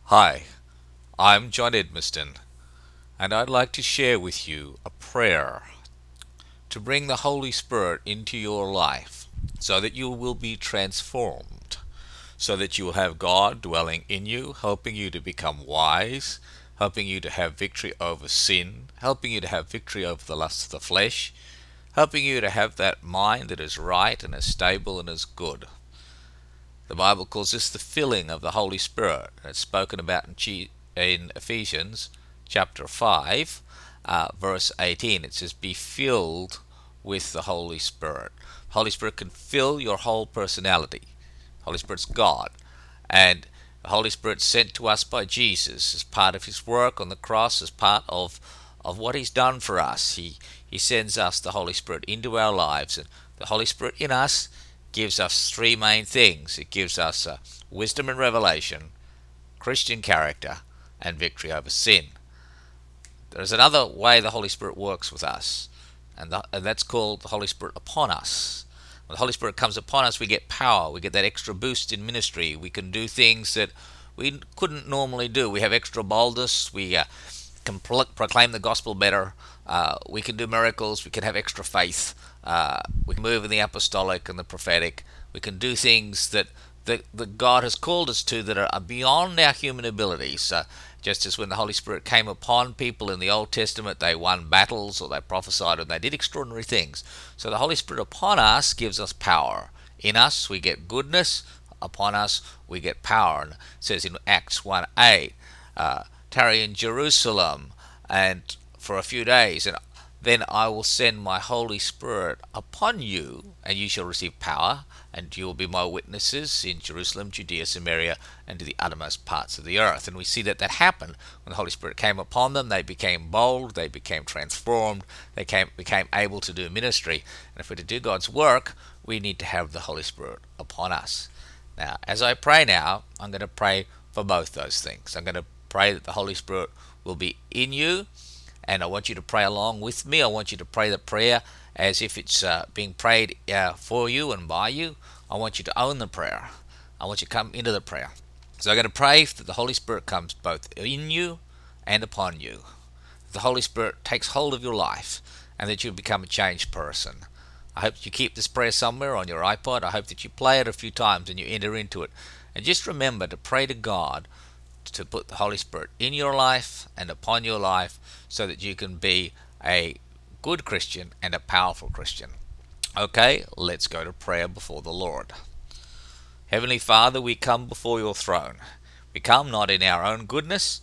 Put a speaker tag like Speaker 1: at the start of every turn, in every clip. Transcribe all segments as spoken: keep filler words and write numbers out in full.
Speaker 1: Hi, I'm John Edmiston, and I'd like to share with you a prayer to bring the Holy Spirit into your life so that you will be transformed, so that you will have God dwelling in you, helping you to become wise, helping you to have victory over sin, helping you to have victory over the lusts of the flesh, helping you to have that mind that is right and is stable and is good. The Bible calls this the filling of the Holy Spirit. It's spoken about in, G- in Ephesians chapter five, uh, verse eighteen. It says, be filled with the Holy Spirit. The Holy Spirit can fill your whole personality. The Holy Spirit's God. And the Holy Spirit sent to us by Jesus as part of his work on the cross, as part of, of what he's done for us. He, he sends us the Holy Spirit into our lives. And the Holy Spirit in us gives us three main things. It gives us uh, wisdom and revelation, Christian character, and victory over sin. There's another way the Holy Spirit works with us, and, the, and that's called the Holy Spirit upon us. When the Holy Spirit comes upon us, we get power. We get that extra boost in ministry. We can do things that we couldn't normally do. We have extra boldness. We uh, can pro- proclaim the gospel better. Uh, we can do miracles. We can have extra faith. Uh, we can move in the apostolic and the prophetic. We can do things that, that, that God has called us to that are beyond our human abilities. Uh, just as when the Holy Spirit came upon people in the Old Testament, they won battles or they prophesied and they did extraordinary things. So the Holy Spirit upon us gives us power. In us we get goodness. Upon us we get power. And it says in Acts one eight, uh, tarry in Jerusalem and for a few days, and then I will send my Holy Spirit upon you, and you shall receive power, and you will be my witnesses in Jerusalem, Judea, Samaria, and to the uttermost parts of the earth. And we see that that happened when the Holy Spirit came upon them. They became bold, they became transformed, they came, became able to do ministry. And if we're to do God's work, we need to have the Holy Spirit upon us. Now, as I pray now, I'm going to pray for both those things. I'm going to pray that the Holy Spirit will be in you, and I want you to pray along with me. I want you to pray the prayer as if it's uh, being prayed uh, for you and by you. I want you to own the prayer. I want you to come into the prayer. So I'm going to pray that the Holy Spirit comes both in you and upon you. The Holy Spirit takes hold of your life and that you become a changed person. I hope you keep this prayer somewhere on your iPod. I hope that you play it a few times and you enter into it. And just remember to pray to God to put the Holy Spirit in your life and upon your life so that you can be a good Christian and a powerful Christian. Okay, let's go to prayer before the Lord. Heavenly Father, we come before your throne. We come not in our own goodness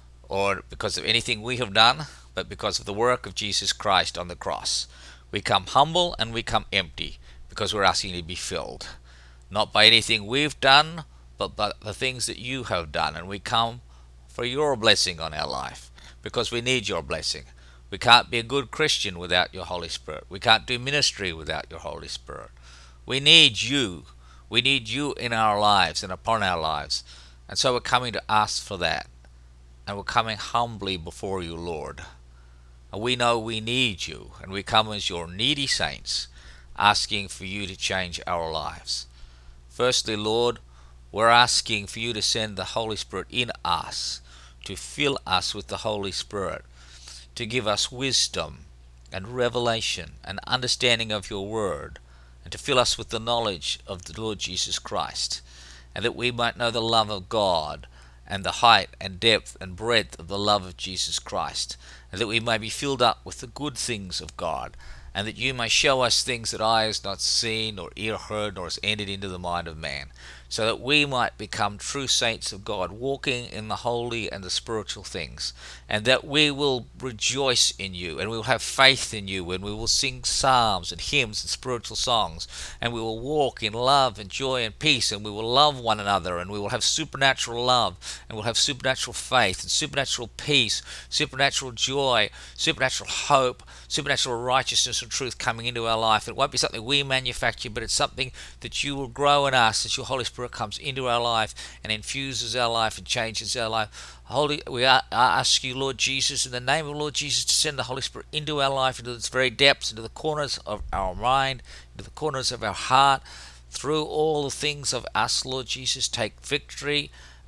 Speaker 1: or because of anything we have done, but because of the work of Jesus Christ on the cross. We come humble and we come empty because we're asking you to be filled. Not by anything we've done, but by the things that you have done. And we come for your blessing on our life because we need your blessing. We can't be a good Christian without your Holy Spirit. We can't do ministry without your Holy Spirit. We need you. We need you in our lives and upon our lives. And so we're coming to ask for that. And we're coming humbly before you, Lord. And we know we need you. And we come as your needy saints, asking for you to change our lives. Firstly, Lord, we're asking for you to send the Holy Spirit in us, to fill us with the Holy Spirit, to give us wisdom and revelation and understanding of your word, and to fill us with the knowledge of the Lord Jesus Christ, and that we might know the love of God and the height and depth and breadth of the love of Jesus Christ, and that we may be filled up with the good things of God, and that you may show us things that eye has not seen, nor ear heard, nor has entered into the mind of man, so that we might become true saints of God, walking in the holy and the spiritual things, and that we will rejoice in you, and we will have faith in you, and we will sing psalms and hymns and spiritual songs, and we will walk in love and joy and peace, and we will love one another, and we will have supernatural love, and we'll have supernatural faith and supernatural peace, supernatural joy, supernatural hope, supernatural righteousness and truth coming into our life. It won't be something we manufacture, but it's something that you will grow in us as your Holy Spirit comes into our life and infuses our life and changes our life. Holy, we ask you, Lord Jesus, in the name of Lord Jesus, to send the Holy Spirit into our life, into its very depths, into the corners of our mind, into the corners of our heart, through all the things of us, Lord Jesus. Take victory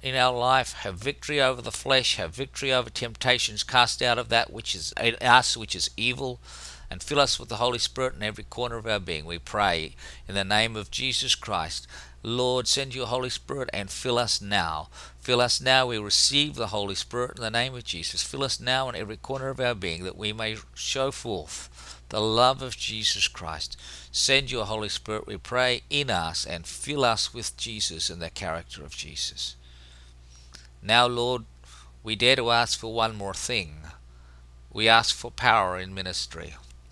Speaker 1: in our life, have victory over the flesh, have victory over temptations, cast out of that which is in us, which is evil, and fill us with the Holy Spirit in every corner of our being. We pray in the name of Jesus Christ. Lord, send your Holy Spirit and fill us now. Fill us now. We receive the Holy Spirit in the name of Jesus. Fill us now in every corner of our being, that we may show forth the love of Jesus Christ. Send your Holy Spirit, we pray, in us and fill us with Jesus and the character of Jesus. Now, Lord, we dare to ask for one more thing. We ask for power in ministry.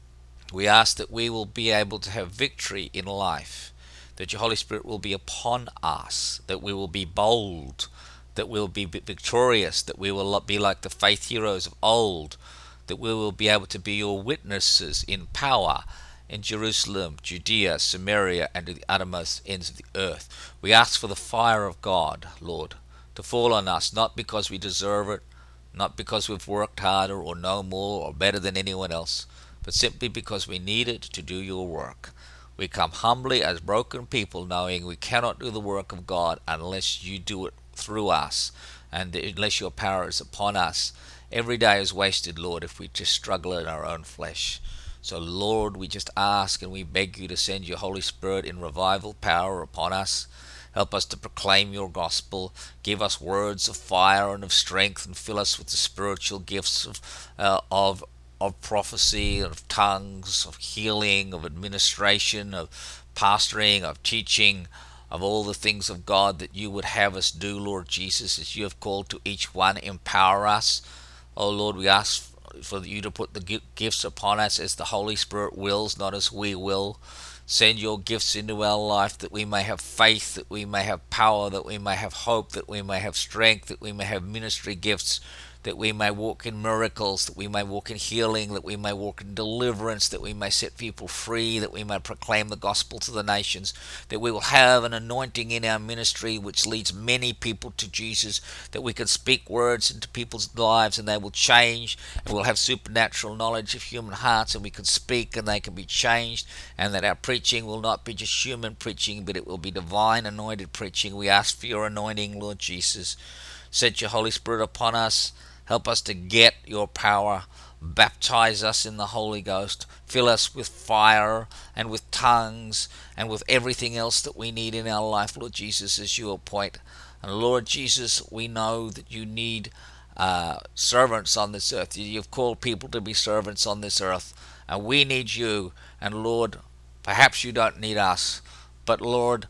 Speaker 1: We ask that we will be able to have victory in life, that your Holy Spirit will be upon us, that we will be bold, that we will be victorious, that we will be like the faith heroes of old, that we will be able to be your witnesses in power in Jerusalem, Judea, Samaria, and to the uttermost ends of the earth. We ask for the fire of God, Lord, to fall on us, not because we deserve it, not because we've worked harder or know more or better than anyone else, but simply because we need it to do your work. We come humbly as broken people, knowing we cannot do the work of God unless you do it through us, and unless your power is upon us. Every day is wasted, Lord, if we just struggle in our own flesh. So, Lord, we just ask and we beg you to send your Holy Spirit in revival power upon us. Help us to proclaim your gospel. Give us words of fire and of strength, and fill us with the spiritual gifts of uh, of of prophecy, of tongues, of healing, of administration, of pastoring, of teaching, of all the things of God that you would have us do, Lord Jesus, as you have called to each one. Empower us. Oh Lord, we ask for you to put the gifts upon us as the Holy Spirit wills, not as we will. Send your gifts into our life, that we may have faith, that we may have power, that we may have hope, that we may have strength, that we may have ministry gifts, that we may walk in miracles, that we may walk in healing, that we may walk in deliverance, that we may set people free, that we may proclaim the gospel to the nations, that we will have an anointing in our ministry which leads many people to Jesus, that we can speak words into people's lives and they will change, and we'll have supernatural knowledge of human hearts, and we can speak and they can be changed, and that our preaching will not be just human preaching, but it will be divine anointed preaching. We ask for your anointing, Lord Jesus. Set your Holy Spirit upon us. Help us to get your power. Baptize us in the Holy Ghost. Fill us with fire and with tongues and with everything else that we need in our life, Lord Jesus, as you appoint. And Lord Jesus, we know that you need uh, servants on this earth. You've called people to be servants on this earth. And we need you. And Lord, perhaps you don't need us. But Lord,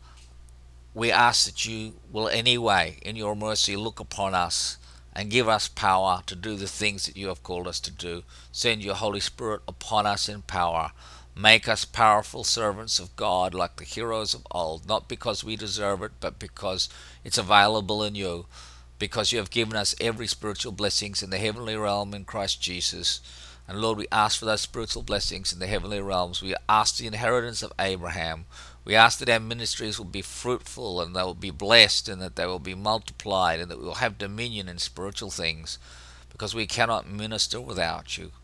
Speaker 1: we ask that you will anyway, in your mercy, look upon us and give us power to do the things that you have called us to do. Send your Holy Spirit upon us in power. Make us powerful servants of God like the heroes of old, not because we deserve it, but because it's available in you, because you have given us every spiritual blessings in the heavenly realm in Christ Jesus. And Lord, we ask for those spiritual blessings in the heavenly realms. We ask the inheritance of Abraham. We ask that our ministries will be fruitful and they will be blessed and that they will be multiplied and that we will have dominion in spiritual things, because we cannot minister without you.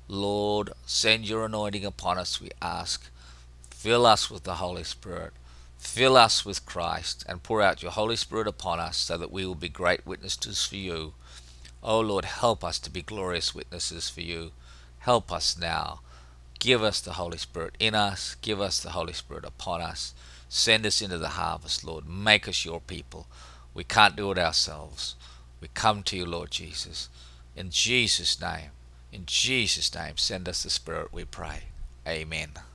Speaker 1: Lord, send your anointing upon us, we ask. Fill us with the Holy Spirit. Fill us with Christ and pour out your Holy Spirit upon us so that we will be great witnesses for you. Oh Lord, help us to be glorious witnesses for you. Help us now. Give us the Holy Spirit in us. Give us the Holy Spirit upon us. Send us into the harvest, Lord. Make us your people. We can't do it ourselves. We come to you, Lord Jesus. In Jesus' name, in Jesus' name, send us the Spirit, we pray. Amen.